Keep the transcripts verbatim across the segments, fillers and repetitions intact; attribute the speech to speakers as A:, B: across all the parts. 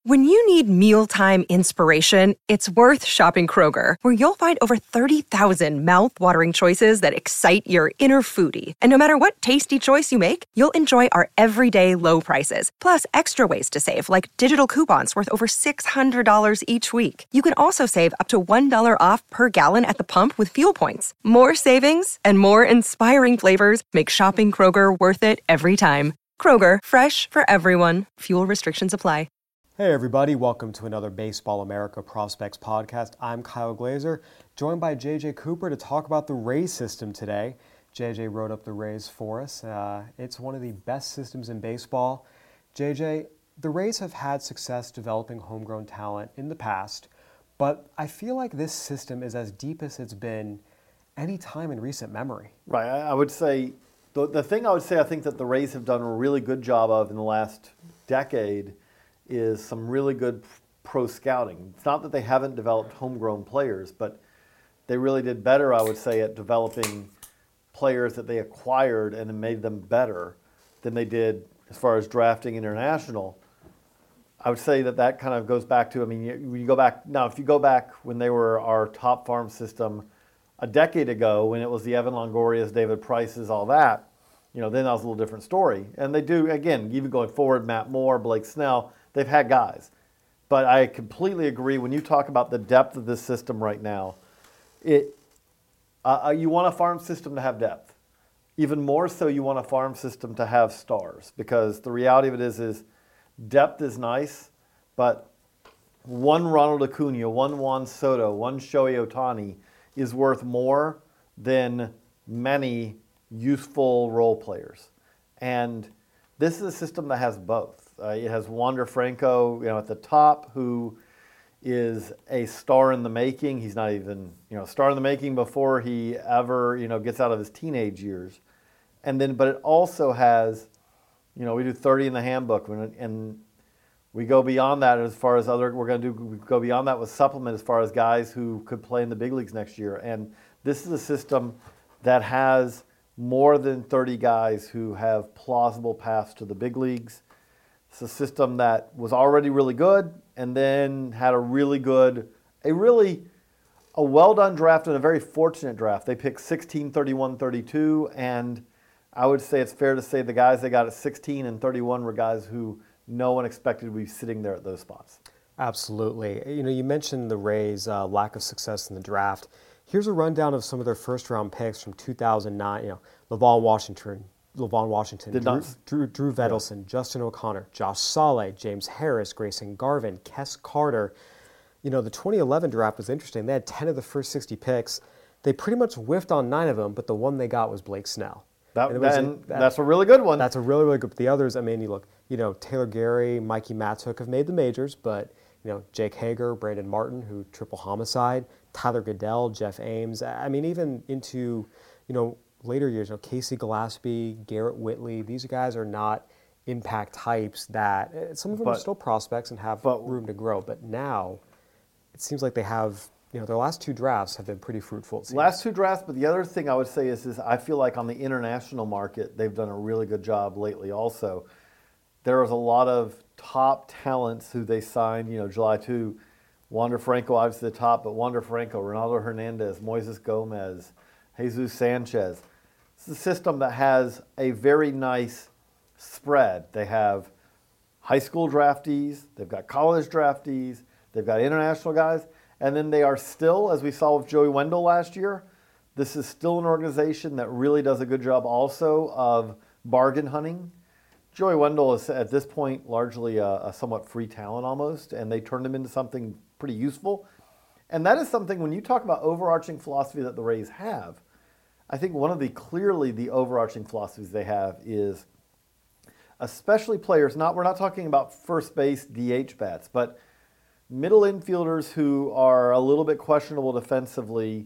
A: When you need mealtime inspiration, it's worth shopping Kroger, where you'll find over thirty thousand mouth-watering choices that excite your inner foodie. And no matter what tasty choice you make, you'll enjoy our everyday low prices, plus extra ways to save, like digital coupons worth over six hundred dollars each week. You can also save up to one dollar off per gallon at the pump with fuel points. More savings and more inspiring flavors make shopping Kroger worth it every time. Kroger, fresh for everyone. Fuel restrictions apply.
B: Hey everybody, welcome to another Baseball America Prospects podcast. I'm Kyle Glazer, joined by J J Cooper to talk about the Rays system today. J J wrote up the Rays for us. Uh, it's one of the best systems in baseball. J J, the Rays have had success developing homegrown talent in the past, but I feel like this system is as deep as it's been any time in recent memory.
C: Right, I would say, the, the thing I would say I think that the Rays have done a really good job of in the last decade is some really good pro scouting. It's not that they haven't developed homegrown players, but they really did better, I would say, at developing players that they acquired and made them better than they did as far as drafting international. I would say that that kind of goes back to, I mean, you, you go back, now if you go back when they were our top farm system a decade ago, when it was the Evan Longorias, David Prices, all that, you know, then that was a little different story. And they do, again, even going forward, Matt Moore, Blake Snell, they've had guys. But I completely agree when you talk about the depth of this system right now, it uh, you want a farm system to have depth. Even more so, you want a farm system to have stars, because the reality of it is, is depth is nice, but one Ronald Acuna, one Juan Soto, one Shohei Ohtani is worth more than many useful role players. And this is a system that has both. Uh, it has Wander Franco, you know, at the top, who is a star in the making. He's not even, you know, a star in the making before he ever, you know, gets out of his teenage years. And then, but it also has, you know, we do thirty in the handbook, and we go beyond that as far as other. We're going to do we go beyond that with supplement as far as guys who could play in the big leagues next year. And this is a system that has more than thirty guys who have plausible paths to the big leagues. It's a system that was already really good and then had a really good, a really, a well-done draft and a very fortunate draft. They picked sixteen, thirty-one, thirty-two, and I would say it's fair to say the guys they got at sixteen and thirty-one were guys who no one expected to be sitting there at those spots.
B: Absolutely. You know, you mentioned the Rays' uh, lack of success in the draft. Here's a rundown of some of their first-round picks from two thousand nine. You know, LaVon Washington, LaVon Washington,
C: Did
B: Drew,
C: not.
B: Drew, Drew Vedelson, yeah. Justin O'Connor, Josh Saleh, James Harris, Grayson Garvin, Kes Carter. You know, the twenty eleven draft was interesting. They had ten of the first sixty picks. They pretty much whiffed on nine of them, but the one they got was Blake Snell.
C: That,
B: and was,
C: and
B: that,
C: that's a really good one.
B: That's a really, really good. The others, I mean, you look, you know, Taylor Gary, Mikey Mattook have made the majors, but, you know, Jake Hager, Brandon Martin, who triple homicide, Tyler Goodell, Jeff Ames. I mean, even into, you know, later years, you know, Casey Gillespie, Garrett Whitley, these guys are not impact types that, some of them but, are still prospects and have but, room to grow. But now it seems like they have, you know, their last two drafts have been pretty fruitful.
C: Last two drafts, but the other thing I would say is, is I feel like on the international market, they've done a really good job lately also. There was a lot of top talents who they signed, you know, July second. Wander Franco, obviously the top, but Wander Franco, Ronaldo Hernandez, Moises Gomez, Jesus Sanchez. It's a system that has a very nice spread. They have high school draftees, they've got college draftees, they've got international guys, and then they are still, as we saw with Joey Wendell last year, this is still an organization that really does a good job also of bargain hunting. Joey Wendell is at this point largely a, a somewhat free talent almost, and they turned him into something pretty useful. And that is something, when you talk about overarching philosophy that the Rays have, I think one of the clearly the overarching philosophies they have is, especially players, not we're not talking about first base D H bats, but middle infielders who are a little bit questionable defensively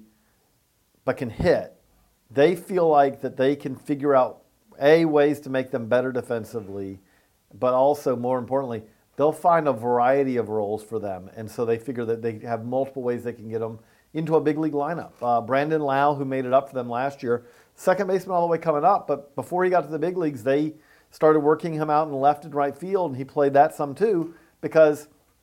C: but can hit. They feel like that they can figure out A, ways to make them better defensively, but also, more importantly, they'll find a variety of roles for them. And so they figure that they have multiple ways they can get them into a big league lineup. Uh, Brandon Lau, who made it up for them last year, second baseman all the way coming up, but before he got to the big leagues, they started working him out in left and right field, and he played that some too, because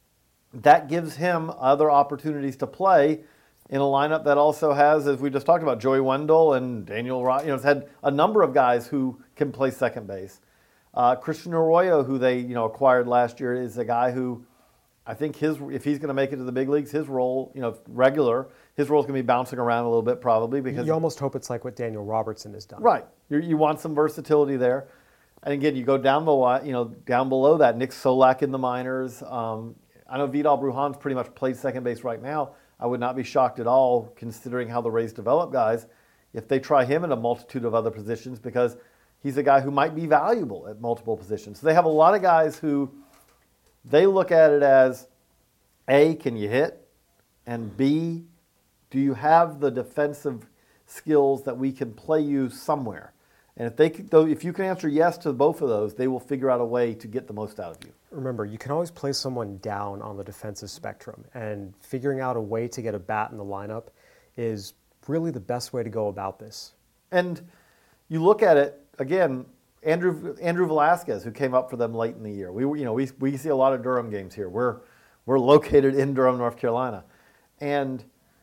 C: that gives him other opportunities to play in a lineup that also has, as we just talked about, Joey Wendell and Daniel Ross. You know, it's had a number of guys who can play second base. Uh, Christian Arroyo, who they you know acquired last year, is a guy who I think his if he's going to make it to the big leagues, his role, you know, regular, his role is going to be bouncing around a little bit probably because
B: you almost hope it's like what Daniel Robertson has done.
C: Right, you you want some versatility there, and again, you go down the you know down below that, Nick Solak in the minors. Um, I know Vidal Brujan's pretty much played second base right now. I would not be shocked at all, considering how the Rays develop guys, if they try him in a multitude of other positions, because he's a guy who might be valuable at multiple positions. So they have a lot of guys who they look at it as, A, can you hit? And B, do you have the defensive skills that we can play you somewhere? And if they though, if you can answer yes to both of those, they will figure out a way to get the most out of you.
B: Remember, you can always play someone down on the defensive spectrum, and figuring out a way to get a bat in the lineup is really the best way to go about this.
C: And you look at it, again, Andrew Andrew Velasquez, who came up for them late in the year. We you know we we see a lot of Durham games here. We're we're located in Durham, North Carolina, and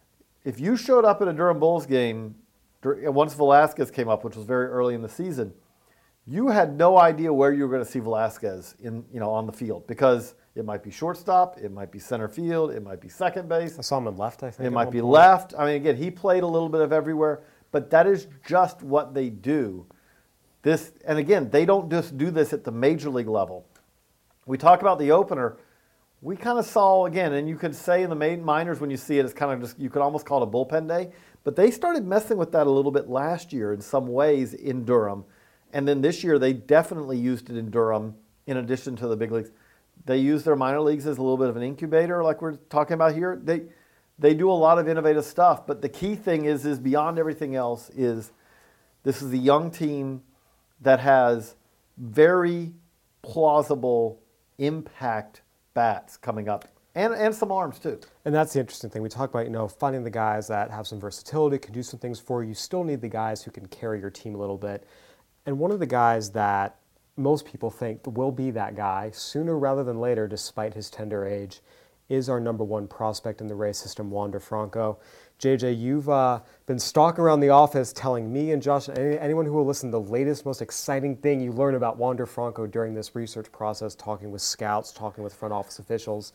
C: if you showed up at a Durham Bulls game once Velasquez came up, which was very early in the season, you had no idea where you were going to see Velasquez in you know on the field, because it might be shortstop, it might be center field, it might be second base.
B: I saw him in left, I think.
C: It might be point. left. I mean, again, he played a little bit of everywhere, but that is just what they do. This, and again, they don't just do this at the major league level. We talk about the opener. We kind of saw, again, and you could say in the minors when you see it, it's kind of just, you could almost call it a bullpen day, but they started messing with that a little bit last year in some ways in Durham. And then this year, they definitely used it in Durham in addition to the big leagues. They use their minor leagues as a little bit of an incubator like we're talking about here. They they do a lot of innovative stuff, but the key thing is, is beyond everything else is this is a young team that has very plausible impact bats coming up, and, and some arms too.
B: And that's the interesting thing. We talk about, you know, finding the guys that have some versatility, can do some things for you. You still need the guys who can carry your team a little bit. And one of the guys that most people think will be that guy sooner rather than later, despite his tender age, is our number one prospect in the Rays system, Wander Franco. J J, you've uh, been stalking around the office telling me and Josh, any, anyone who will listen, the latest, most exciting thing you learn about Wander Franco during this research process, talking with scouts, talking with front office officials.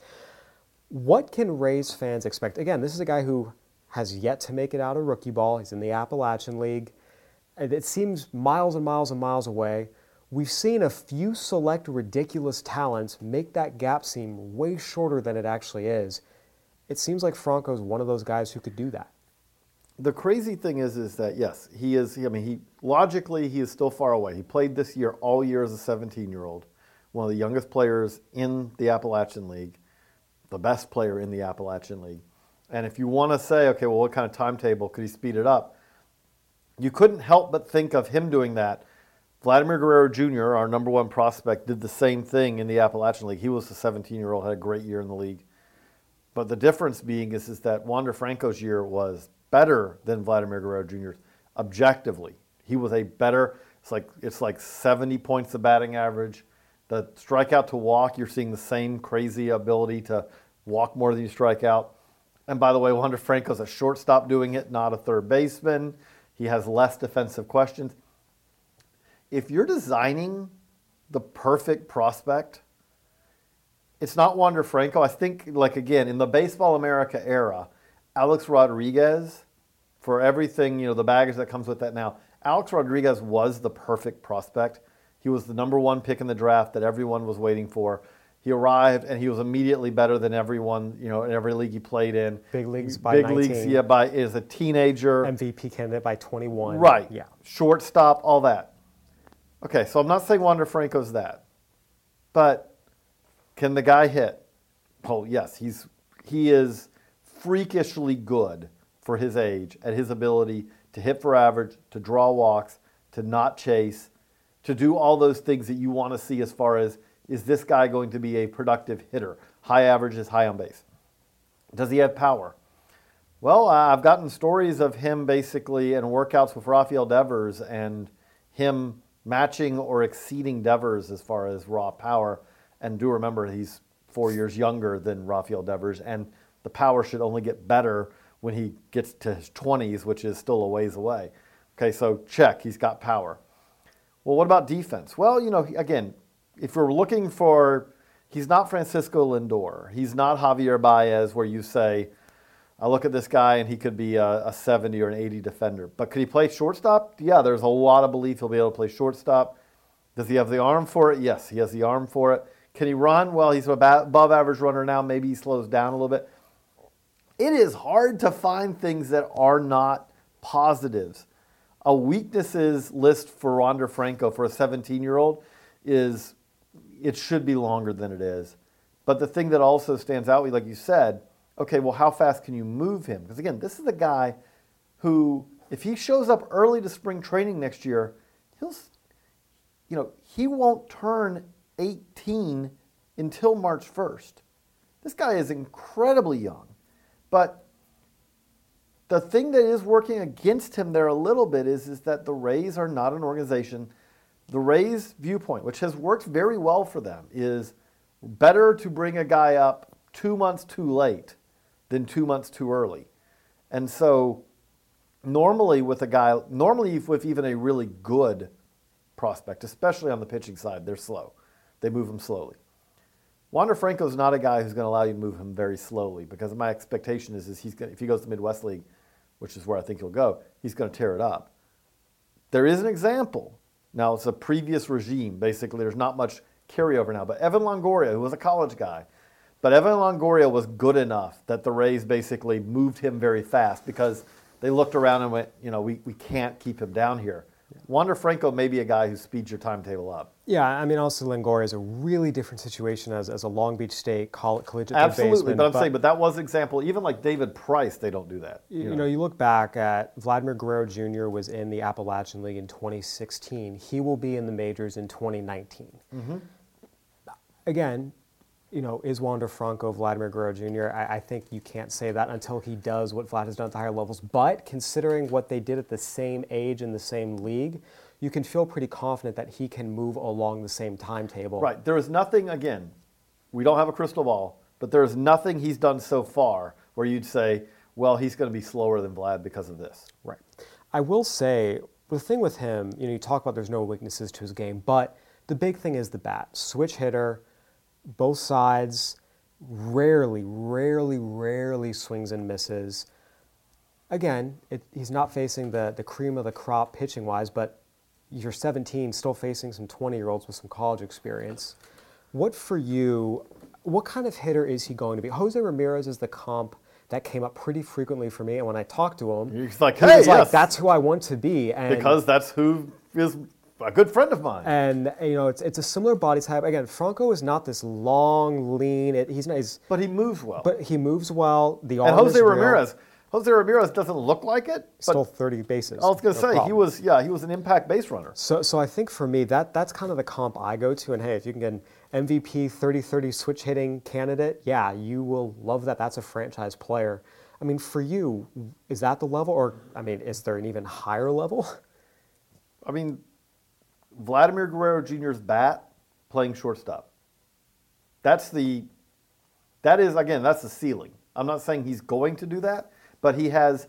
B: What can Rays fans expect? Again, this is a guy who has yet to make it out of rookie ball. He's in the Appalachian League. It seems miles and miles and miles away. We've seen a few select ridiculous talents make that gap seem way shorter than it actually is. It seems like Franco's one of those guys who could do that.
C: The crazy thing is, is that yes, he is. I mean, he logically he is still far away. He played this year all year as a seventeen-year-old, one of the youngest players in the Appalachian League, the best player in the Appalachian League. And if you want to say, okay, well, what kind of timetable could he speed it up? You couldn't help but think of him doing that. Vladimir Guerrero Junior, our number one prospect, did the same thing in the Appalachian League. He was a seventeen-year-old, had a great year in the league. But the difference being is, is that Wander Franco's year was better than Vladimir Guerrero Junior's objectively. He was a better, it's like it's like seventy points of batting average. The strikeout to walk, you're seeing the same crazy ability to walk more than you strike out. And by the way, Wander Franco's a shortstop doing it, not a third baseman. He has less defensive questions. If you're designing the perfect prospect, it's not Wander Franco. I think, like, again, in the Baseball America era, Alex Rodriguez, for everything, you know, the baggage that comes with that now, Alex Rodriguez was the perfect prospect. He was the number one pick in the draft that everyone was waiting for. He arrived, and he was immediately better than everyone, you know, in every league he played in.
B: Big leagues by
C: Big
B: nineteen.
C: leagues, yeah, by as a teenager.
B: M V P candidate by twenty-one.
C: Right.
B: Yeah.
C: Shortstop, all that. Okay, so I'm not saying Wander Franco's that. But can the guy hit? Oh, yes. He's he is freakishly good for his age at his ability to hit for average, to draw walks, to not chase, to do all those things that you want to see as far as, is this guy going to be a productive hitter? High averages, high on base. Does he have power? Well, I've gotten stories of him basically in workouts with Rafael Devers and him matching or exceeding Devers as far as raw power. And do remember, he's four years younger than Rafael Devers, and the power should only get better when he gets to his twenties, which is still a ways away. Okay, so check, he's got power. Well, what about defense? Well, you know, again, if we're looking for, he's not Francisco Lindor. He's not Javier Baez, where you say, I look at this guy and he could be a, a seventy or an eighty defender. But could he play shortstop? Yeah, there's a lot of belief he'll be able to play shortstop. Does he have the arm for it? Yes, he has the arm for it. Can he run? Well, he's an above average runner now. Maybe he slows down a little bit. It is hard to find things that are not positives. A weaknesses list for Wander Franco for a seventeen-year-old is, it should be longer than it is. But the thing that also stands out, like you said, okay, well, how fast can you move him? Because again, this is a guy who, if he shows up early to spring training next year, he'll, you know, he won't turn eighteen until March first. This guy is incredibly young. But the thing that is working against him there a little bit is, is that the Rays are not an organization. The Rays' viewpoint, which has worked very well for them, is better to bring a guy up two months too late than two months too early. And so normally with a guy, normally with even a really good prospect, especially on the pitching side, they're slow. They move him slowly. Wander Franco is not a guy who's going to allow you to move him very slowly, because my expectation is, is he's going, if he goes to Midwest League, which is where I think he'll go, he's going to tear it up. There is an example. Now, it's a previous regime. Basically, there's not much carryover now. But Evan Longoria, who was a college guy, but Evan Longoria was good enough that the Rays basically moved him very fast because they looked around and went, you know, we, we can't keep him down here. Wander Franco may be a guy who speeds your timetable up.
B: Yeah, I mean, also Longoria is a really different situation as, as a Long Beach State coll- collegiate
C: Absolutely,
B: baseman.
C: but I'm saying, but that was an example. Even like David Price, they don't do that.
B: You,
C: You,
B: you
C: know.
B: know, you look back at Vladimir Guerrero Junior was in the Appalachian League in twenty sixteen. He will be in the majors in twenty nineteen. Mm-hmm. Again, you know, is Wander Franco Vladimir Guerrero Junior? I, I think you can't say that until he does what Vlad has done at the higher levels. But considering what they did at the same age in the same league, you can feel pretty confident that he can move along the same timetable.
C: Right. There is nothing, again, we don't have a crystal ball, but there is nothing he's done so far where you'd say, well, he's going to be slower than Vlad because of this.
B: Right. I will say, the thing with him, you know, you talk about there's no weaknesses to his game, but the big thing is the bat. Switch hitter, both sides, rarely, rarely, rarely swings and misses. Again, it, he's not facing the, the cream of the crop pitching-wise, but you're seventeen, still facing some twenty-year-olds with some college experience. What for you, what kind of hitter is he going to be? Jose Ramirez is the comp that came up pretty frequently for me, and when I talked to him,
C: he's like,
B: he
C: hey,
B: was
C: yes.
B: like, that's who I want to be. And
C: because that's who is a good friend of mine.
B: And, you know, it's it's a similar body type. Again, Franco is not this long, lean. It, he's not. He's,
C: but he moves well.
B: But he moves well. The arm
C: and Jose
B: is real.
C: Ramirez, Jose Ramirez doesn't look like it. But
B: Still thirty bases.
C: I was going to
B: no
C: say
B: problem.
C: he was. Yeah, he was an impact base runner.
B: So, so I think for me that that's kind of the comp I go to. And hey, if you can get an M V P thirty thirty switch hitting candidate, yeah, you will love that. That's a franchise player. I mean, for you, is that the level, or I mean, is there an even higher level?
C: I mean, Vladimir Guerrero Junior's bat playing shortstop. That's the, that is, again, that's the ceiling. I'm not saying he's going to do that, but he has,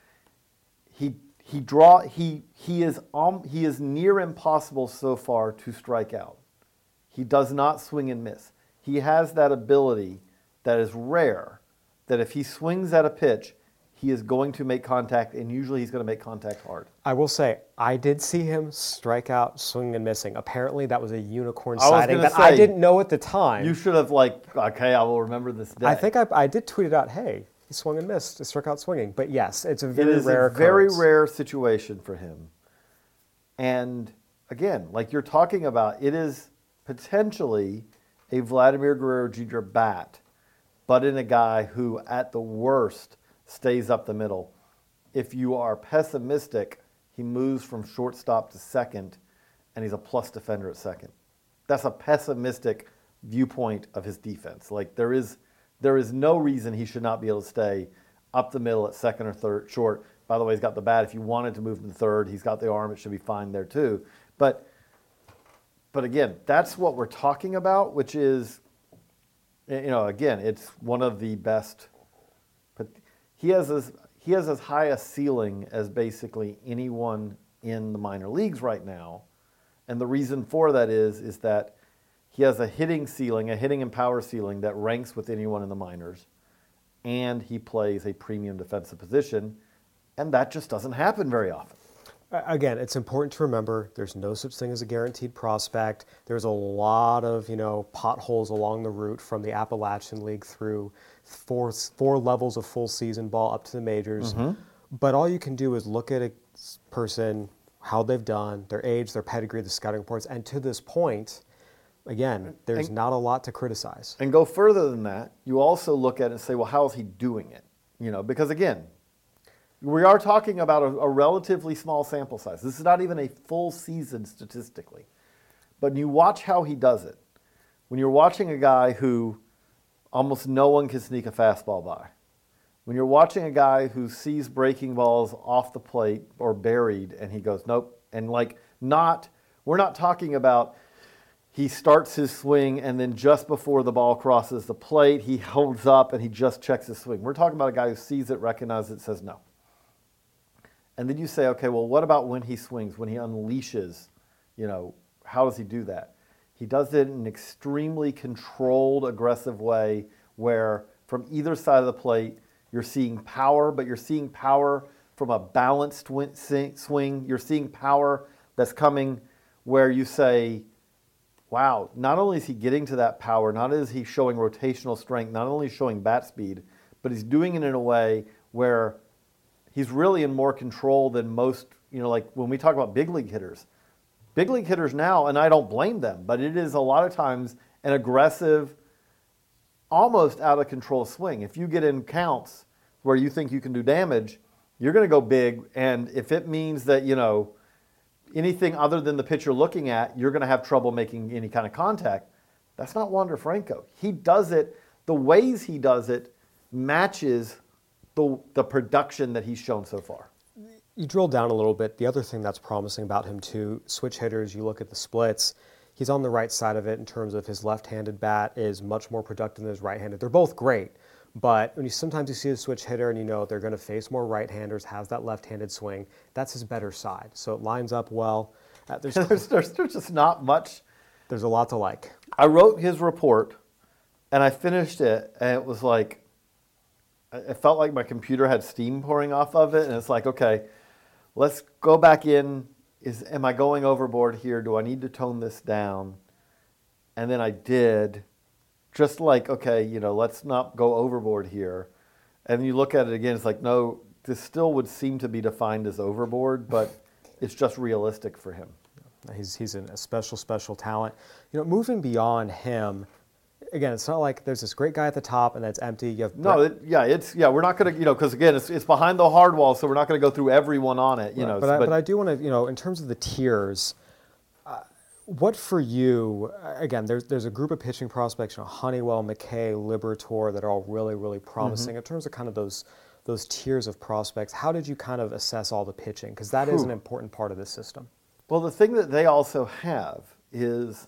C: he he draw, he he is um, he is near impossible so far to strike out. He does not swing and miss. He has that ability that is rare, that if he swings at a pitch, he is going to make contact, and usually he's going to make contact hard.
B: I will say, I did see him strike out, swinging and missing. Apparently, that was a unicorn
C: I was
B: sighting
C: gonna
B: that I
C: say,
B: didn't know at the time.
C: You should have, like, okay, I will remember this day.
B: I think I, I did tweet it out, hey, he swung and missed, he struck out swinging. But yes, it's a
C: It
B: very
C: is
B: rare
C: a very
B: occurrence.
C: rare situation for him. And again, like you're talking about, it is potentially a Vladimir Guerrero Junior bat, but in a guy who, at the worst, stays up the middle. If you are pessimistic, he moves from shortstop to second, and he's a plus defender at second. That's a pessimistic viewpoint of his defense. Like there is, there is no reason he should not be able to stay up the middle at second or third, short. By the way, he's got the bat. If you wanted to move him to third, he's got the arm. It should be fine there too. But, but again, that's what we're talking about, which is You know, again, it's one of the best. But he has as he has as high a ceiling as basically anyone in the minor leagues right now, and the reason for that is is that he has a hitting ceiling, a hitting and power ceiling that ranks with anyone in the minors, and he plays a premium defensive position, and that just doesn't happen very often.
B: Again, it's important to remember there's no such thing as a guaranteed prospect. There's a lot of, you know, potholes along the route from the Appalachian League through four, four levels of full season ball up to the majors. Mm-hmm. But all you can do is look at a person, how they've done, their age, their pedigree, the scouting reports, and to this point, again, there's and, not a lot to criticize.
C: And go further than that, you also look at it and say, well, how is he doing it? You know, because again, we are talking about a, a relatively small sample size. This is not even a full season statistically. But you watch how he does it. When you're watching a guy who almost no one can sneak a fastball by, when you're watching a guy who sees breaking balls off the plate or buried and he goes, nope, and like not, we're not talking about he starts his swing and then just before the ball crosses the plate, he holds up and he just checks his swing. We're talking about a guy who sees it, recognizes it, says no. And then you say, okay, well, what about when he swings, when he unleashes? You know, how does he do that? He does it in an extremely controlled, aggressive way where from either side of the plate, you're seeing power, but you're seeing power from a balanced swing. You're seeing power that's coming where you say, wow, not only is he getting to that power, not only is he showing rotational strength, not only showing bat speed, but he's doing it in a way where he's really in more control than most, you know, like when we talk about big league hitters. Big league hitters now, and I don't blame them, but it is a lot of times an aggressive, almost out of control swing. If you get in counts where you think you can do damage, you're going to go big, and if it means that, you know, anything other than the pitcher looking at, you're going to have trouble making any kind of contact. That's not Wander Franco. He does it, the ways he does it matches The, the production that he's shown so far.
B: You drill down a little bit. The other thing that's promising about him too, switch hitters, you look at the splits, he's on the right side of it in terms of his left-handed bat is much more productive than his right-handed. They're both great, but when you sometimes you see a switch hitter and you know they're going to face more right-handers, has that left-handed swing, that's his better side. So it lines up well. Uh, there's,
C: there's, there's, there's just not much.
B: There's a lot to like.
C: I wrote his report, and I finished it, and it was like, it felt like my computer had steam pouring off of it, and it's like, okay, let's go back in. Is am I going overboard here? Do I need to tone this down? And then I did, just like, okay, you know, let's not go overboard here. And you look at it again, it's like, no, this still would seem to be defined as overboard, but it's just realistic for him.
B: He's he's a special, special talent. You know, moving beyond him, again, it's not like there's this great guy at the top and that's empty. You have
C: no, it, yeah, it's yeah. We're not going to, you know, because again, it's it's behind the hard wall, so we're not going to go through everyone on it, you
B: right,
C: know.
B: But, but, I, but I do want to, you know, in terms of the tiers, uh, what for you? Again, there's there's a group of pitching prospects, you know, Honeywell, McKay, Liberatore, that are all really, really promising. Mm-hmm. In terms of kind of those those tiers of prospects, how did you kind of assess all the pitching? Because that Whew. is an important part of this system.
C: Well, the thing that they also have is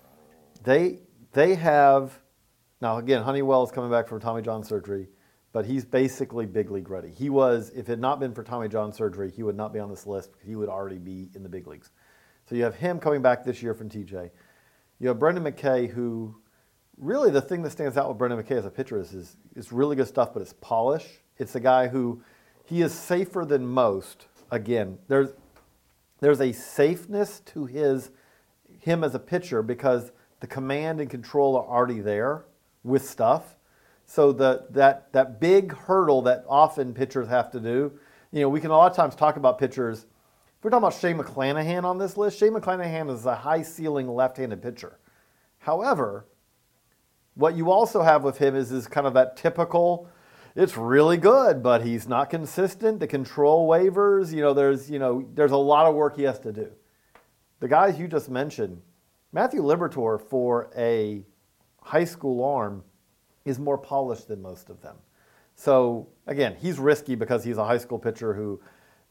C: they they have. Now, again, Honeywell is coming back from Tommy John surgery, but he's basically big league ready. He was, if it had not been for Tommy John surgery, he would not be on this list because he would already be in the big leagues. So you have him coming back this year from T J. You have Brendan McKay, who really the thing that stands out with Brendan McKay as a pitcher is, is, is really good stuff, but it's polish. It's a guy who, he is safer than most. Again, there's there's a safeness to his him as a pitcher because the command and control are already there with stuff. So the, that that big hurdle that often pitchers have to do, you know, we can a lot of times talk about pitchers. If we're talking about Shane McClanahan on this list, Shane McClanahan is a high-ceiling left-handed pitcher. However, what you also have with him is, is kind of that typical, it's really good, but he's not consistent. The control waivers, you know, there's, you know, there's a lot of work he has to do. The guys you just mentioned, Matthew Liberatore for a high school arm is more polished than most of them. So again, he's risky because he's a high school pitcher who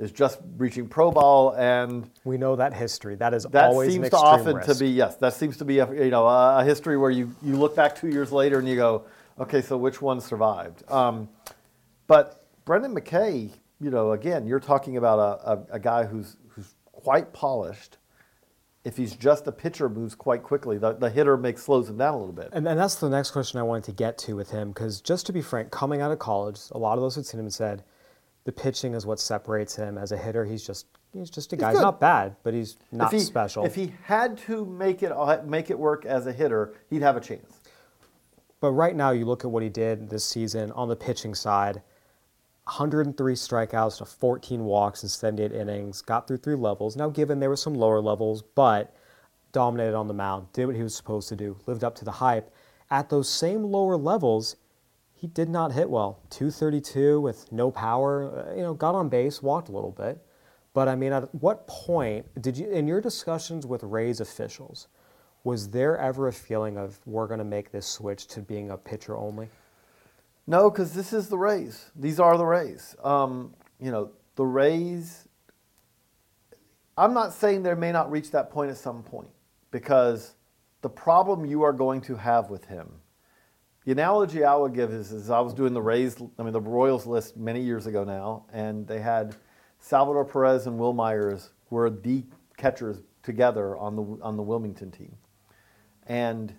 C: is just reaching pro ball, and
B: we know that history. That is
C: that
B: always
C: seems
B: an
C: to
B: extreme
C: often
B: risk.
C: to be yes. That seems to be a you know a, a history where you you look back two years later and you go, okay, so which one survived? Um, but Brendan McKay, you know, again, you're talking about a, a, a guy who's who's quite polished. If he's just a pitcher, moves quite quickly. The, the hitter makes slows him down a little bit.
B: And, and that's the next question I wanted to get to with him, because just to be frank, coming out of college, a lot of those who'd seen him said the pitching is what separates him. As a hitter, he's just he's just a guy. He's, he's not bad, but he's not
C: if he,
B: special.
C: If he had to make it make it work as a hitter, he'd have a chance.
B: But right now, you look at what he did this season on the pitching side. one hundred three strikeouts to fourteen walks in seventy-eight innings, got through three levels. Now, given there were some lower levels, but dominated on the mound, did what he was supposed to do, lived up to the hype. At those same lower levels, he did not hit well. two thirty-two with no power, you know, got on base, walked a little bit. But, I mean, at what point did you, in your discussions with Rays officials, was there ever a feeling of we're going to make this switch to being a pitcher only?
C: No, because this is the Rays. These are the Rays. Um, you know, the Rays, I'm not saying they may not reach that point at some point, because the problem you are going to have with him, the analogy I would give is, is I was doing the Rays, I mean the Royals list many years ago now, and they had Salvador Perez and Will Myers were the catchers together on the on the Wilmington team. And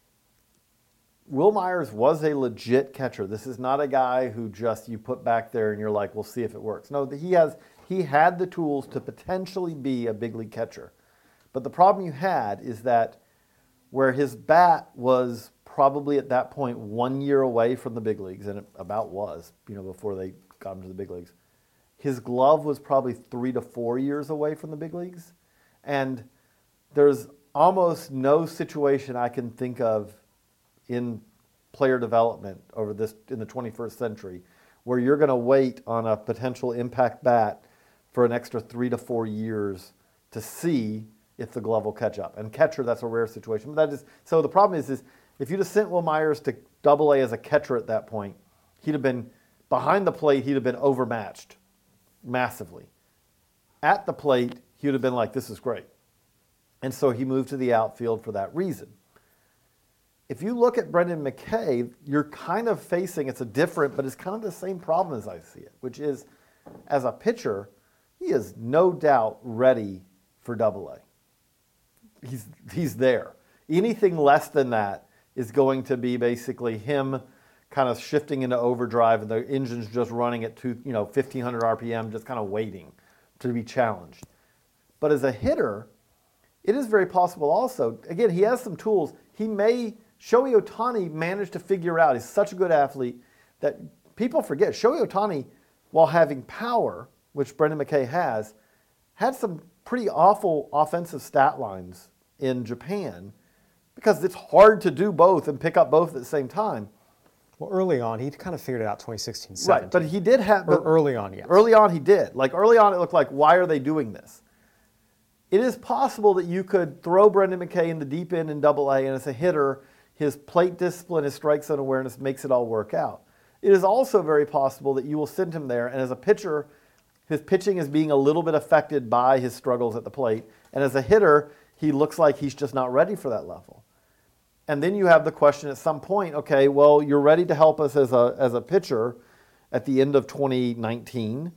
C: Will Myers was a legit catcher. This is not a guy who just you put back there and you're like, we'll see if it works. No, he has he had the tools to potentially be a big league catcher. But the problem you had is that where his bat was probably at that point one year away from the big leagues, and it about was, you know, before they got him to the big leagues, his glove was probably three to four years away from the big leagues. And there's almost no situation I can think of in player development over this in the twenty-first century where you're going to wait on a potential impact bat for an extra three to four years to see if the glove will catch up. And catcher, that's a rare situation. But that is so the problem is, is if you'd have sent Will Myers to double A as a catcher at that point, he'd have been behind the plate, he'd have been overmatched massively. At the plate, he would have been like, this is great. And so he moved to the outfield for that reason. If you look at Brendan McKay, you're kind of facing, it's a different, but it's kind of the same problem as I see it, which is, as a pitcher, he is no doubt ready for double A. He's, he's there. Anything less than that is going to be basically him kind of shifting into overdrive and the engine's just running at two, you know, fifteen hundred R P M, just kind of waiting to be challenged. But as a hitter, it is very possible also, again, he has some tools. He may, Shohei Ohtani managed to figure out, he's such a good athlete that people forget. Shohei Ohtani, while having power, which Brendan McKay has, had some pretty awful offensive stat lines in Japan because it's hard to do both and pick up both at the same time.
B: Well, early on, he kind of figured it out twenty sixteen seventeen.
C: Right, but he did have...
B: Or early on, yes.
C: Early on, he did. Like, early on, it looked like, why are they doing this? It is possible that you could throw Brendan McKay in the deep end in double A, and as a hitter, his plate discipline, his strike zone awareness makes it all work out. It is also very possible that you will send him there, and as a pitcher, his pitching is being a little bit affected by his struggles at the plate, and as a hitter, he looks like he's just not ready for that level. And then you have the question at some point, okay, well, you're ready to help us as a as a pitcher at the end of twenty nineteen,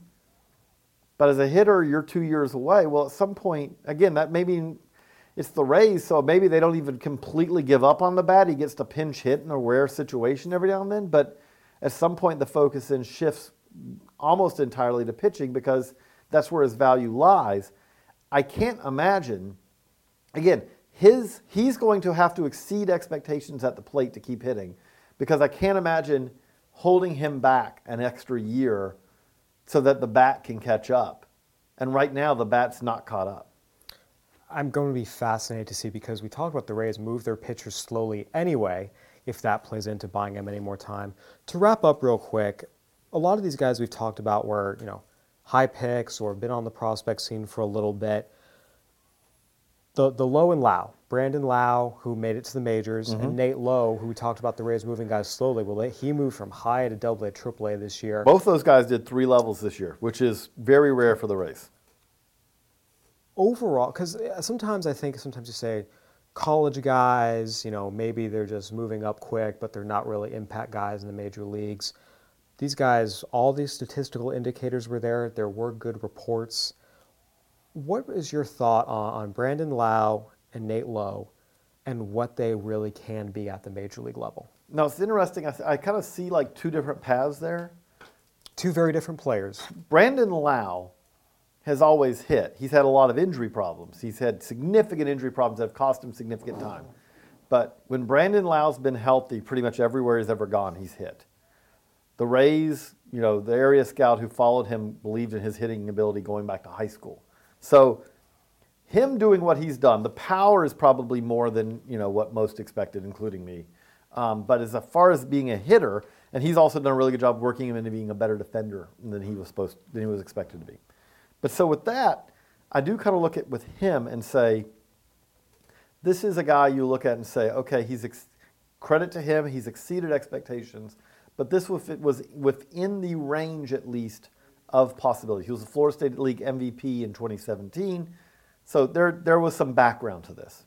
C: but as a hitter, you're two years away. Well, at some point, again, that maybe it's the Rays, so maybe they don't even completely give up on the bat. He gets to pinch hit in a rare situation every now and then, but at some point the focus then shifts almost entirely to pitching because that's where his value lies. I can't imagine, again, His, he's going to have to exceed expectations at the plate to keep hitting because I can't imagine holding him back an extra year so that the bat can catch up. And right now, the bat's not caught up.
B: I'm going to be fascinated to see because we talked about the Rays move their pitchers slowly anyway, if that plays into buying them any more time. To wrap up real quick, a lot of these guys we've talked about were, you know, high picks or been on the prospect scene for a little bit. The the Lowe and Lau, Brandon Lau, who made it to the majors,
C: Mm-hmm.
B: and Nate Lowe, who we talked about the Rays moving guys slowly. Well, they, he moved from high to double A, triple A this year.
C: Both those guys did three levels this year, which is very rare for the Rays.
B: Overall, because sometimes I think, sometimes you say, college guys, you know, maybe they're just moving up quick, but they're not really impact guys in the major leagues. These guys, all these statistical indicators were there. There were good reports. What is your thought on, on Brandon Lau and Nate Lowe and what they really can be at the major league level?
C: Now, it's interesting. I, I kind of see like two different paths there.
B: Two very different players.
C: Brandon Lau has always hit. He's had a lot of injury problems. He's had significant injury problems that have cost him significant time. But when Brandon Lau's been healthy, pretty much everywhere he's ever gone, he's hit. The Rays, you know, the area scout who followed him believed in his hitting ability going back to high school. So him doing what he's done, the power is probably more than, you know, what most expected, including me. Um, but as far as being a hitter, and he's also done a really good job working him into being a better defender than he was supposed than he was expected to be. But so with that, I do kind of look at with him and say, this is a guy you look at and say, okay, he's ex- credit to him, he's exceeded expectations, but this was, it was within the range at least of possibility. He was a Florida State League M V P in twenty seventeen, so there there was some background to this.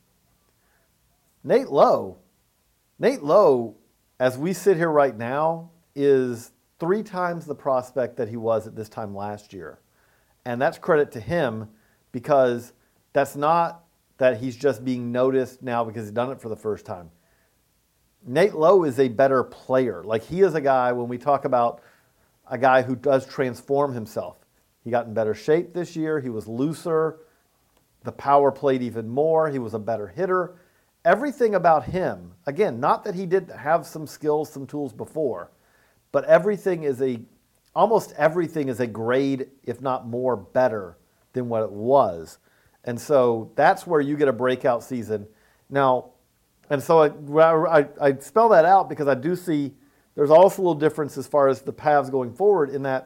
C: Nate Lowe, Nate Lowe, as we sit here right now, is three times the prospect that he was at this time last year. And that's credit to him because that's not that he's just being noticed now because he's done it for the first time. Nate Lowe is a better player. Like he is a guy, when we talk about a guy who does transform himself, he got in better shape this year. He was looser. The power played even more. He was a better hitter. Everything about him, again, not that he didn't have some skills, some tools before, but everything is a Almost everything is a grade, if not more, better than what it was. And so that's where you get a breakout season. Now, and so I, I, I spell that out because I do see there's also a little difference as far as the paths going forward in that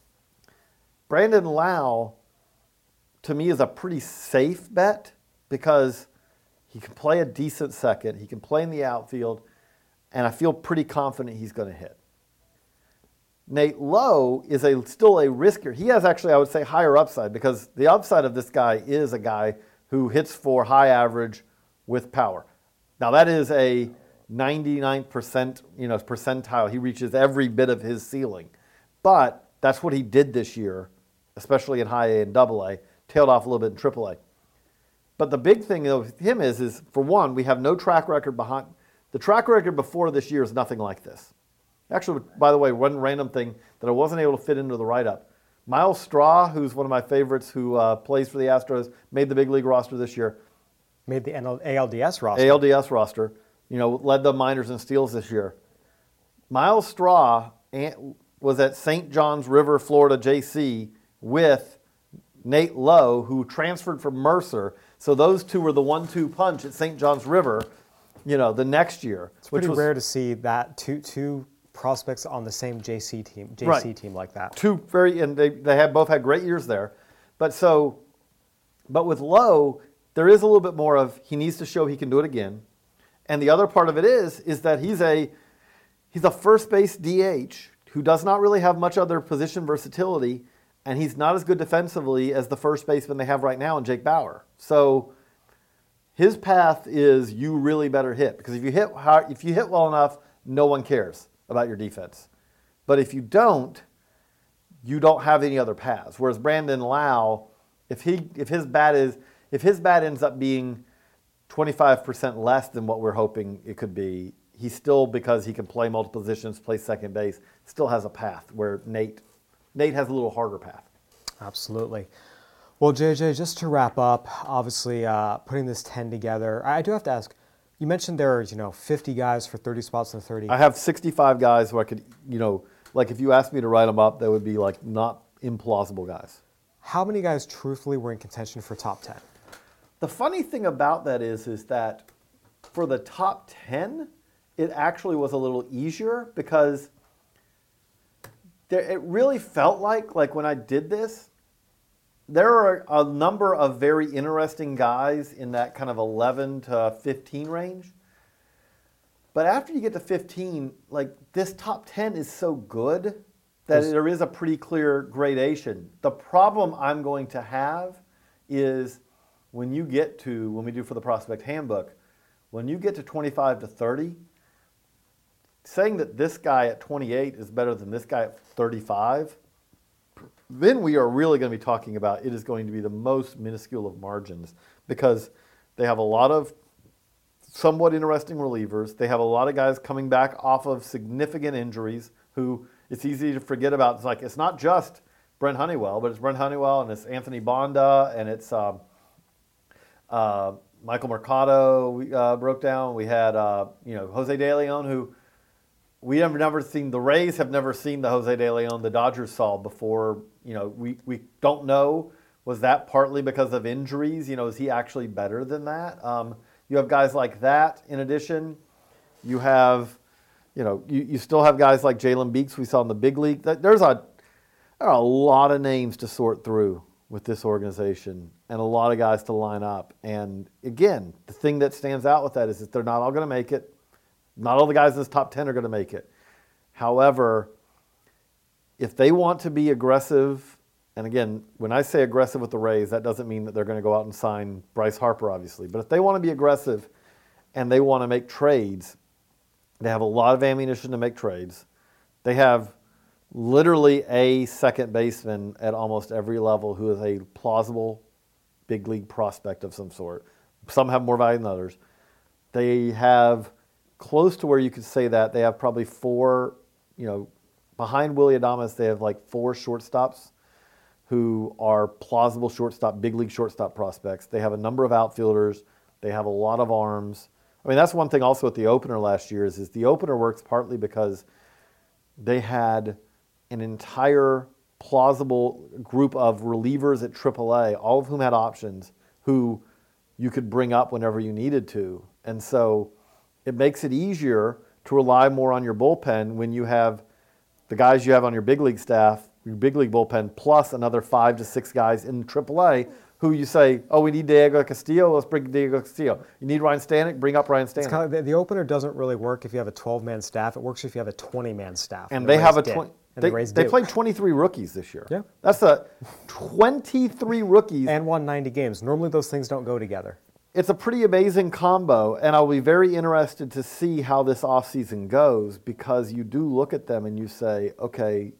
C: Brandon Lau, to me, is a pretty safe bet because he can play a decent second, he can play in the outfield, and I feel pretty confident he's going to hit. Nate Lowe is a still a riskier. He has actually, I would say, higher upside because the upside of this guy is a guy who hits for high average with power. Now that is a ninety-nine percent, you know, percentile. He reaches every bit of his ceiling, but that's what he did this year, especially in high A and double A. Tailed off a little bit in triple A. But the big thing with him is, is for one, we have no track record behind. The track record before this year is nothing like this. Actually, by the way, one random thing that I wasn't able to fit into the write-up. Miles Straw, who's one of my favorites, who uh, plays for the Astros, made the big league roster this year.
B: Made the A L D S roster.
C: A L D S roster. You know, led the minors in steals this year. Miles Straw was at Saint John's River, Florida, J C, with Nate Lowe, who transferred from Mercer. So those two were the one two punch at Saint John's River, you know, the next year.
B: It's pretty
C: which was,
B: rare to see that two two prospects on the same J C team, J C
C: right.
B: team like that.
C: Two very, and they they have both had great years there, but so, but with Lowe, there is a little bit more of he needs to show he can do it again, and the other part of it is is that he's a he's a first base D H who does not really have much other position versatility, and he's not as good defensively as the first baseman they have right now in Jake Bauer. So his path is you really better hit because if you hit hard, if you hit well enough, no one cares about your defense. But if you don't, you don't have any other paths. Whereas Brandon Lau, if he if his bat is if his bat ends up being twenty-five percent less than what we're hoping it could be, he still, because he can play multiple positions, play second base, still has a path where Nate Nate has a little harder path.
B: Absolutely. Well, J J, just to wrap up, obviously uh, putting this ten together, I do have to ask, you mentioned there are, you know, fifty guys for thirty spots in the thirty.
C: I have sixty-five guys who I could, you know, like if you asked me to write them up, they would be like not implausible guys.
B: How many guys truthfully were in contention for top ten?
C: The funny thing about that is, is that for the top ten, it actually was a little easier because there, it really felt like, like when I did this, there are a number of very interesting guys in that kind of eleven to fifteen range. But after you get to fifteen, like this top ten is so good that there is a pretty clear gradation. The problem I'm going to have is when you get to, when we do for the Prospect Handbook, when you get to twenty-five to thirty, saying that this guy at twenty-eight is better than this guy at thirty-five, then we are really going to be talking about it is going to be the most minuscule of margins because they have a lot of somewhat interesting relievers. They have a lot of guys coming back off of significant injuries who it's easy to forget about. It's like, it's not just Brent Honeywell, but it's Brent Honeywell and it's Anthony Bonda and it's um, uh, Michael Mercado we, uh, broke down. We had, uh, you know, Jose De Leon, who we have never seen, the Rays have never seen the Jose De Leon the Dodgers saw before. You know, we, we don't know, was that partly because of injuries? You know, is he actually better than that? Um, you have guys like that. In addition, you have, you know, you, you still have guys like Jalen Beeks we saw in the big league. There's a, there are a lot of names to sort through with this organization and a lot of guys to line up. And again, the thing that stands out with that is that they're not all going to make it. Not all the guys in this top ten are going to make it. However, if they want to be aggressive, and again, when I say aggressive with the Rays, that doesn't mean that they're going to go out and sign Bryce Harper, obviously. But if they want to be aggressive and they want to make trades, they have a lot of ammunition to make trades. They have literally a second baseman at almost every level who is a plausible big league prospect of some sort. Some have more value than others. They have close to where you could say that. They have probably four, you know, behind Willy Adames, they have like four shortstops who are plausible shortstop, big league shortstop prospects. They have a number of outfielders. They have a lot of arms. I mean, that's one thing also with the opener last year is, is the opener works partly because they had an entire plausible group of relievers at triple A, all of whom had options, who you could bring up whenever you needed to. And so it makes it easier to rely more on your bullpen when you have the guys you have on your big league staff, your big league bullpen, plus another five to six guys in triple A who you say, oh, we need Diego Castillo, let's bring Diego Castillo. You need Ryan Stanek, bring up Ryan Stanek.
B: It's kind of, the, the opener doesn't really work if you have a twelve-man staff. It works if you have a twenty-man staff.
C: And
B: the
C: they
B: Rays
C: have a
B: did.
C: twenty.
B: And
C: They,
B: the Rays
C: they
B: do.
C: played twenty-three rookies this year.
B: Yeah.
C: That's a twenty-three rookies.
B: And won ninety games. Normally those things don't go together.
C: It's a pretty amazing combo, and I'll be very interested to see how this offseason goes because you do look at them and you say, okay,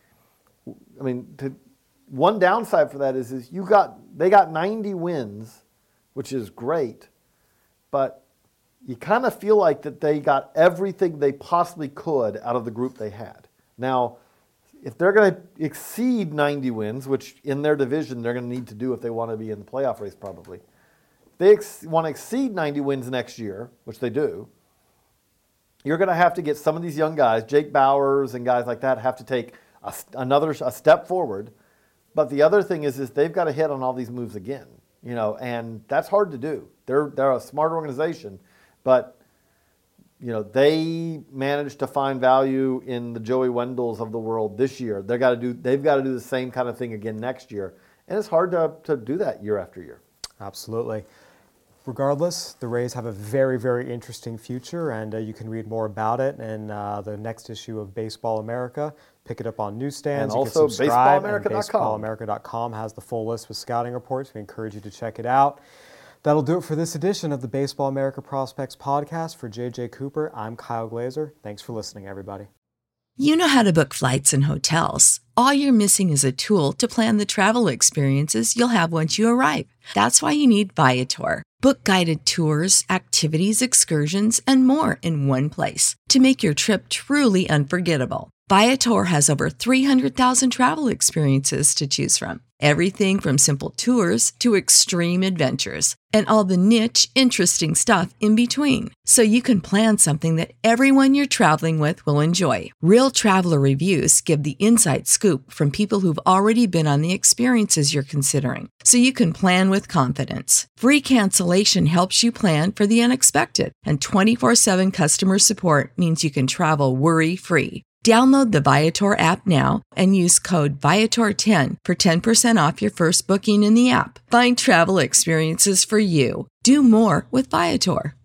C: I mean, to, one downside for that is, is you got they got ninety wins, which is great, but you kind of feel like that they got everything they possibly could out of the group they had. Now, if they're going to exceed ninety wins, which in their division they're going to need to do if they want to be in the playoff race probably, if they ex- want to exceed ninety wins next year, which they do, you're going to have to get some of these young guys, Jake Bowers and guys like that, have to take a, another a step forward. But the other thing is, is they've got to hit on all these moves again, you know, and that's hard to do. They're they're a smart organization, but you know they managed to find value in the Joey Wendells of the world this year. They got to do they've got to do the same kind of thing again next year, and it's hard to to do that year after year.
B: Absolutely. Regardless, the Rays have a very, very interesting future, and uh, you can read more about it in uh, the next issue of Baseball America. Pick it up on newsstands.
C: And
B: you
C: also
B: can subscribe,
C: baseball america dot com.
B: baseball america dot com has the full list with scouting reports. We encourage you to check it out. That'll do it for this edition of the Baseball America Prospects podcast. For J J Cooper, I'm Kyle Glazer. Thanks for listening, everybody.
D: You know how to book flights and hotels. All you're missing is a tool to plan the travel experiences you'll have once you arrive. That's why you need Viator. Book guided tours, activities, excursions, and more in one place to make your trip truly unforgettable. Viator has over three hundred thousand travel experiences to choose from. Everything from simple tours to extreme adventures and all the niche, interesting stuff in between. So you can plan something that everyone you're traveling with will enjoy. Real traveler reviews give the inside scoop from people who've already been on the experiences you're considering. So you can plan with confidence. Free cancellation helps you plan for the unexpected. And twenty-four seven customer support means you can travel worry-free. Download the Viator app now and use code Viator ten for ten percent off your first booking in the app. Find travel experiences for you. Do more with Viator.